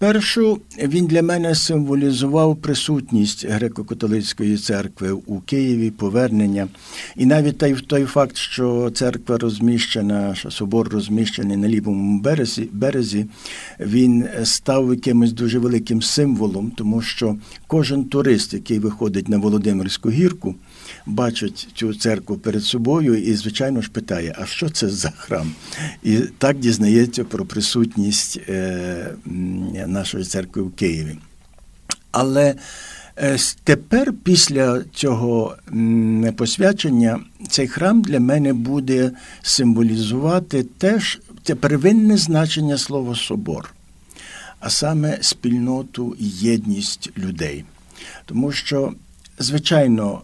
Спершу він для мене символізував присутність греко-католицької церкви у Києві, повернення. І навіть той факт, що церква розміщена, що собор розміщений на лівому березі, він став якимось дуже великим символом, тому що кожен турист, який виходить на Володимирську гірку, бачить цю церкву перед собою і, звичайно ж, питає, а що це за храм? І так дізнається про присутність нашої церкви в Києві. Але тепер, після цього посвячення, цей храм для мене буде символізувати теж це первинне значення слова «собор», а саме спільноту і єдність людей. Тому що, звичайно,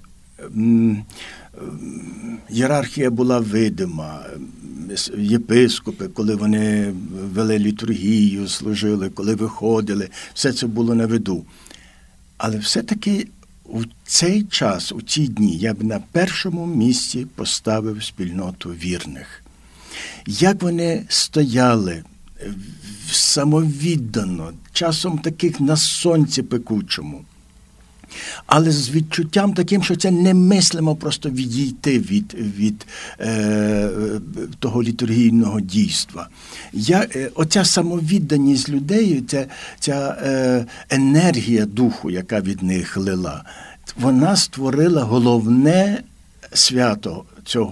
ієрархія була видима, єпископи, коли вони вели літургію, служили, коли виходили, все це було на виду. Але все-таки у цей час, у ці дні, я б на першому місці поставив спільноту вірних. Як вони стояли самовіддано, часом таких на сонці пекучому, але з відчуттям таким, що це немислимо просто відійти від того літургійного дійства. Оця самовідданість людей, ця енергія духу, яка від них лила, вона створила головне свято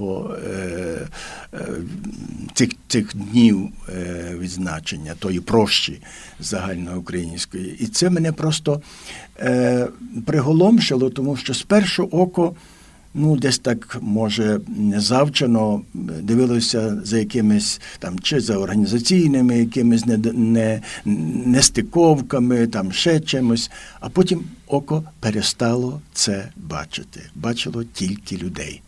цих днів відзначення, тої прощі загальноукраїнської. І це мене просто приголомшило, тому що спершу око, десь так, може, завчено дивилося за якимись, чи за організаційними якимись нестиковками, ще чимось, а потім око перестало це бачити. Бачило тільки людей.